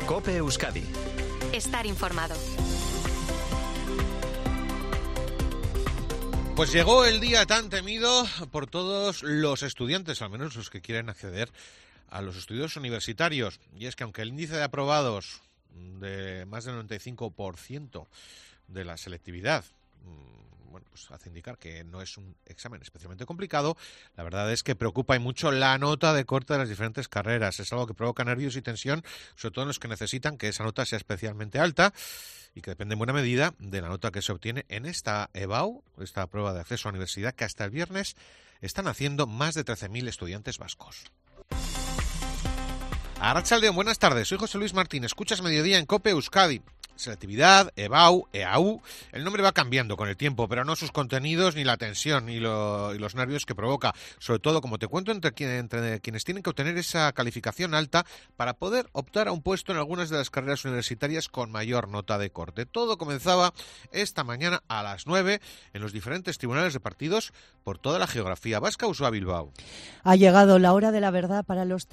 COPE Euskadi. Estar informado. Pues llegó el día tan temido por todos los estudiantes, al menos los que quieren acceder a los estudios universitarios. Y es que aunque el índice de aprobados de más del 95% de la selectividad, bueno, pues hace indicar que no es un examen especialmente complicado, la verdad es que preocupa y mucho la nota de corte de las diferentes carreras. Es algo que provoca nervios y tensión, sobre todo en los que necesitan que esa nota sea especialmente alta y que depende en buena medida de la nota que se obtiene en esta EBAU, esta prueba de acceso a la universidad, que hasta el viernes están haciendo más de 13.000 estudiantes vascos. Arratsaldeon, buenas tardes, soy José Luis Martín, escuchas Mediodía en COPE Euskadi. Selectividad, EBAU, EAU, el nombre va cambiando con el tiempo, pero no sus contenidos ni la tensión y los nervios que provoca, sobre todo, como te cuento, entre quienes tienen que obtener esa calificación alta para poder optar a un puesto en algunas de las carreras universitarias con mayor nota de corte. Todo comenzaba esta mañana a las 9 en los diferentes tribunales repartidos por toda la geografía vasca. Usoa Bilbao. Ha llegado la hora de la verdad para los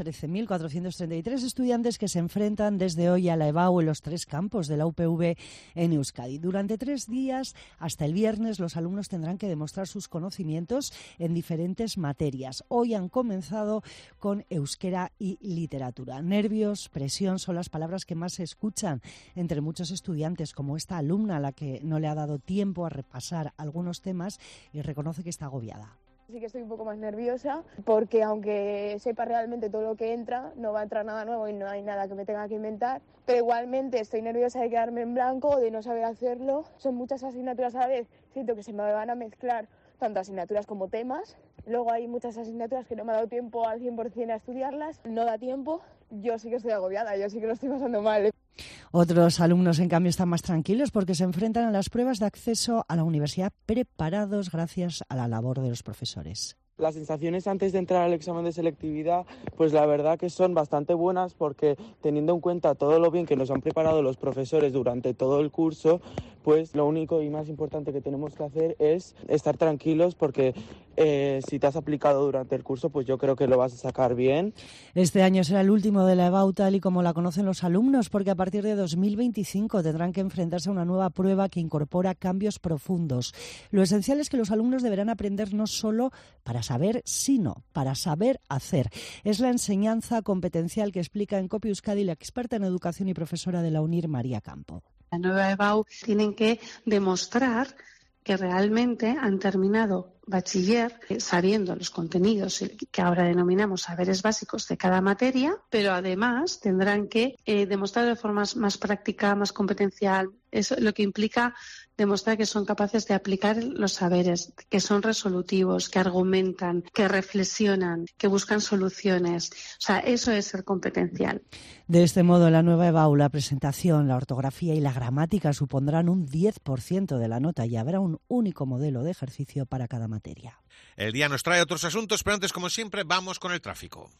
13.433 estudiantes que se enfrentan desde hoy a la EBAU en los 3 campos de la UPV en Euskadi. Durante 3 días, hasta el viernes, los alumnos tendrán que demostrar sus conocimientos en diferentes materias. Hoy han comenzado con euskera y literatura. Nervios, presión son las palabras que más se escuchan entre muchos estudiantes, como esta alumna a la que no le ha dado tiempo a repasar algunos temas y reconoce que está agobiada. Sí que estoy un poco más nerviosa porque aunque sepa realmente todo lo que entra, no va a entrar nada nuevo y no hay nada que me tenga que inventar, pero igualmente estoy nerviosa de quedarme en blanco o de no saber hacerlo. Son muchas asignaturas a la vez, siento que se me van a mezclar tanto asignaturas como temas. Luego hay muchas asignaturas que no me ha dado tiempo al 100% a estudiarlas, no da tiempo. Yo sí que estoy agobiada, yo sí que lo estoy pasando mal. Otros alumnos, en cambio, están más tranquilos porque se enfrentan a las pruebas de acceso a la universidad preparados gracias a la labor de los profesores. Las sensaciones antes de entrar al examen de selectividad, pues la verdad que son bastante buenas porque teniendo en cuenta todo lo bien que nos han preparado los profesores durante todo el curso, pues lo único y más importante que tenemos que hacer es estar tranquilos porque si te has aplicado durante el curso, pues yo creo que lo vas a sacar bien. Este año será el último de la EBAU tal y como la conocen los alumnos, porque a partir de 2025 tendrán que enfrentarse a una nueva prueba que incorpora cambios profundos. Lo esencial es que los alumnos deberán aprender no solo para saber, sino para saber hacer. Es la enseñanza competencial que explica en COPE Euskadi la experta en educación y profesora de la UNIR, María Campo. La nueva EBAU tienen que demostrar que realmente han terminado bachiller sabiendo los contenidos que ahora denominamos saberes básicos de cada materia, pero además tendrán que demostrar de forma más práctica, más competencial. Eso lo que implica demostrar que son capaces de aplicar los saberes, que son resolutivos, que argumentan, que reflexionan, que buscan soluciones. O sea, eso es ser competencial. De este modo, en la nueva EBAU, la presentación, la ortografía y la gramática supondrán un 10% de la nota y habrá un único modelo de ejercicio para cada materia. El día nos trae otros asuntos, pero antes, como siempre, vamos con el tráfico.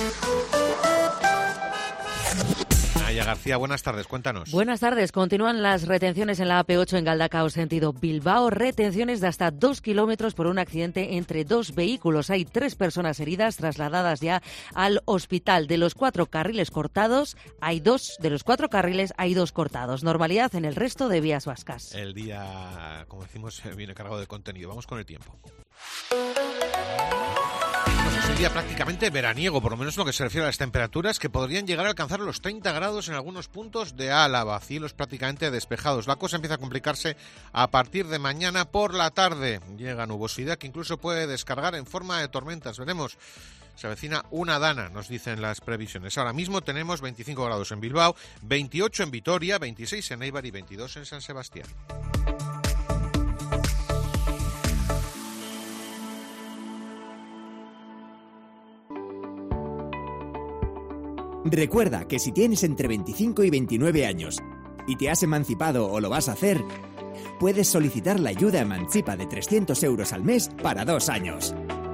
Naya García, buenas tardes, cuéntanos. Buenas tardes, continúan las retenciones en la AP8 en Galdacao, sentido Bilbao, retenciones de hasta 2 kilómetros por un accidente entre 2 vehículos. Hay 3 personas heridas trasladadas ya al hospital. De los 4 carriles cortados, hay 2 cortados. Normalidad en el resto de vías vascas. El día, como decimos, viene cargado de contenido. Vamos con el tiempo. Es un día prácticamente veraniego, por lo menos en lo que se refiere a las temperaturas, que podrían llegar a alcanzar los 30 grados en algunos puntos de Álava, cielos prácticamente despejados. La cosa empieza a complicarse a partir de mañana por la tarde. Llega nubosidad que incluso puede descargar en forma de tormentas. Veremos. Se avecina una dana, nos dicen las previsiones. Ahora mismo tenemos 25 grados en Bilbao, 28 en Vitoria, 26 en Eibar y 22 en San Sebastián. Recuerda que si tienes entre 25 y 29 años y te has emancipado o lo vas a hacer, puedes solicitar la ayuda Emancipa de 300 euros al mes para 2 años.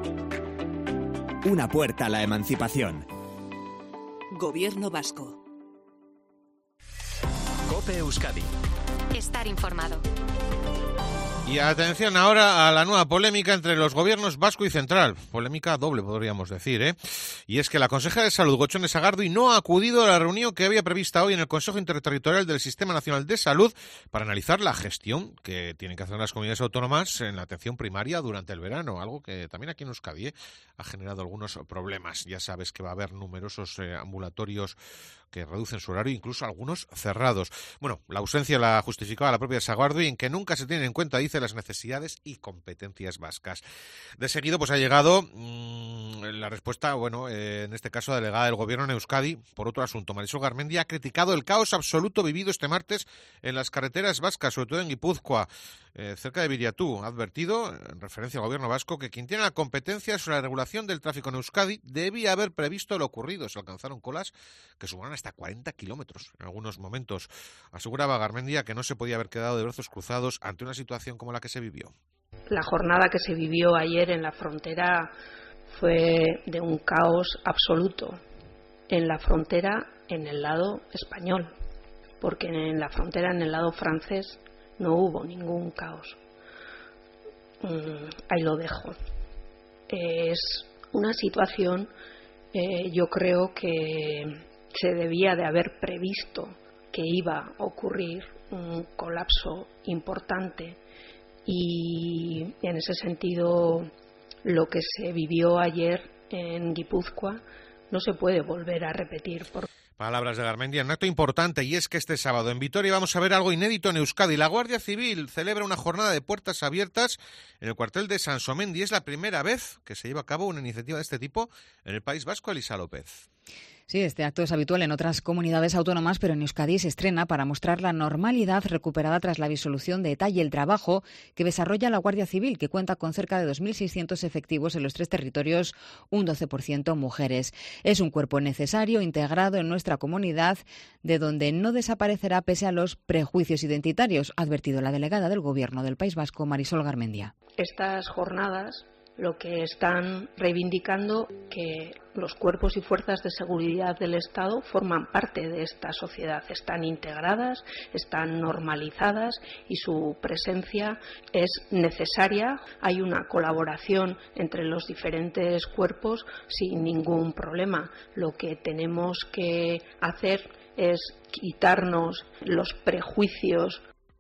Una puerta a la emancipación. Gobierno vasco. COPE Euskadi. Estar informado. Y atención ahora a la nueva polémica entre los gobiernos vasco y central. Polémica doble, podríamos decir, ¿eh? Y es que la consejera de Salud, Gochone Sagardui, no ha acudido a la reunión que había prevista hoy en el Consejo Interterritorial del Sistema Nacional de Salud para analizar la gestión que tienen que hacer las comunidades autónomas en la atención primaria durante el verano, algo que también aquí en Euskadi ha generado algunos problemas. Ya sabes que va a haber numerosos ambulatorios que reducen su horario, incluso algunos cerrados. Bueno, la ausencia la justificaba la propia Sagardui en que nunca se tienen en cuenta, dice, las necesidades y competencias vascas. De seguido, pues ha llegado la respuesta, en este caso, delegada del Gobierno en Euskadi, por otro asunto. Marisol Garmendia ha criticado el caos absoluto vivido este martes en las carreteras vascas, sobre todo en Guipúzcoa, cerca de Viriatú. Ha advertido, en referencia al Gobierno vasco, que quien tiene la competencia sobre la regulación del tráfico en Euskadi debía haber previsto lo ocurrido. Se alcanzaron colas que sumaron hasta 40 kilómetros en algunos momentos. Aseguraba Garmendia que no se podía haber quedado de brazos cruzados ante una situación como la que se vivió. La jornada que se vivió ayer en la frontera fue de un caos absoluto. En la frontera, en el lado español, porque en la frontera, en el lado francés, no hubo ningún caos. Ahí lo dejo. Es una situación, yo creo que se debía de haber previsto que iba a ocurrir un colapso importante, y en ese sentido lo que se vivió ayer en Guipúzcoa no se puede volver a repetir. Palabras de Garmendia, un acto importante, y es que este sábado en Vitoria vamos a ver algo inédito en Euskadi. La Guardia Civil celebra una jornada de puertas abiertas en el cuartel de Sansomendi. Es la primera vez que se lleva a cabo una iniciativa de este tipo en el País Vasco. Elisa López. Sí, este acto es habitual en otras comunidades autónomas, pero en Euskadi se estrena para mostrar la normalidad recuperada tras la disolución de ETA y el trabajo que desarrolla la Guardia Civil, que cuenta con cerca de 2.600 efectivos en los 3 territorios, un 12% mujeres. Es un cuerpo necesario, integrado en nuestra comunidad, de donde no desaparecerá pese a los prejuicios identitarios, ha advertido la delegada del Gobierno del País Vasco, Marisol Garmendia. Estas jornadas lo que están reivindicando que los cuerpos y fuerzas de seguridad del Estado forman parte de esta sociedad, están integradas, están normalizadas y su presencia es necesaria. Hay una colaboración entre los diferentes cuerpos sin ningún problema. Lo que tenemos que hacer es quitarnos los prejuicios.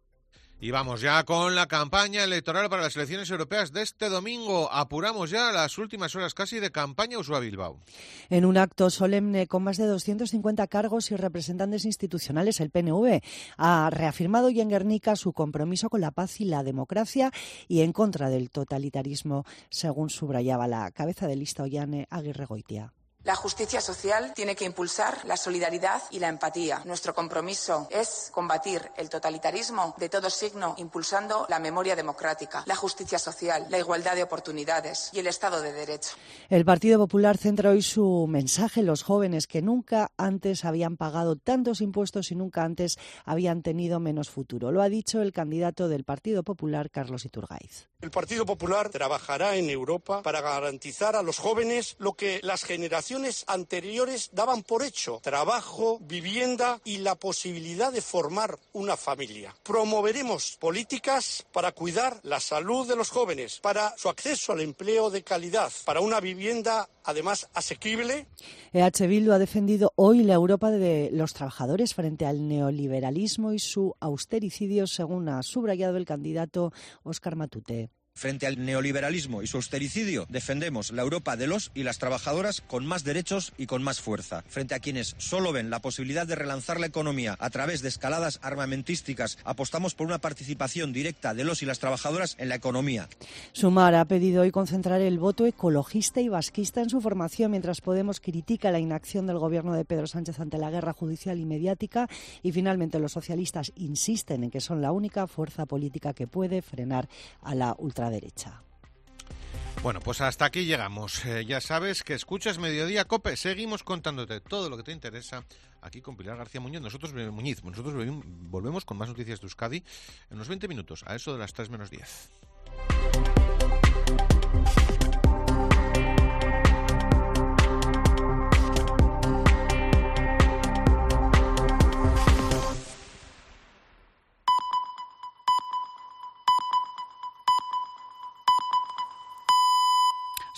Y vamos ya con la campaña electoral para las elecciones europeas de este domingo. Apuramos ya las últimas horas casi de campaña Uxue Bilbao. En un acto solemne con más de 250 cargos y representantes institucionales, el PNV ha reafirmado hoy en Guernica su compromiso con la paz y la democracia y en contra del totalitarismo, según subrayaba la cabeza de lista Ollane Aguirregoitia. La justicia social tiene que impulsar la solidaridad y la empatía. Nuestro compromiso es combatir el totalitarismo de todo signo, impulsando la memoria democrática, la justicia social, la igualdad de oportunidades y el Estado de Derecho. El Partido Popular centra hoy su mensaje en los jóvenes que nunca antes habían pagado tantos impuestos y nunca antes habían tenido menos futuro. Lo ha dicho el candidato del Partido Popular, Carlos Iturgaiz. El Partido Popular trabajará en Europa para garantizar a los jóvenes lo que las generaciones anteriores daban por hecho: trabajo, vivienda y la posibilidad de formar una familia. Promoveremos políticas para cuidar la salud de los jóvenes, para su acceso al empleo de calidad, para una vivienda además asequible. EH Bildu ha defendido hoy la Europa de los trabajadores frente al neoliberalismo y su austericidio, según ha subrayado el candidato Óscar Matute. Frente al neoliberalismo y su austericidio, defendemos la Europa de los y las trabajadoras con más derechos y con más fuerza. Frente a quienes solo ven la posibilidad de relanzar la economía a través de escaladas armamentísticas, apostamos por una participación directa de los y las trabajadoras en la economía. Sumar ha pedido hoy concentrar el voto ecologista y vasquista en su formación, mientras Podemos critica la inacción del gobierno de Pedro Sánchez ante la guerra judicial y mediática, y finalmente los socialistas insisten en que son la única fuerza política que puede frenar a la ultraderecha. Bueno, pues hasta aquí llegamos. Ya sabes que escuchas Mediodía COPE. Seguimos contándote todo lo que te interesa aquí con Pilar García Muñiz. Nosotros volvemos con más noticias de Euskadi en unos 20 minutos, a eso de las 3 menos 10.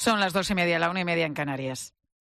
Son las 2:30, la 1:30 en Canarias.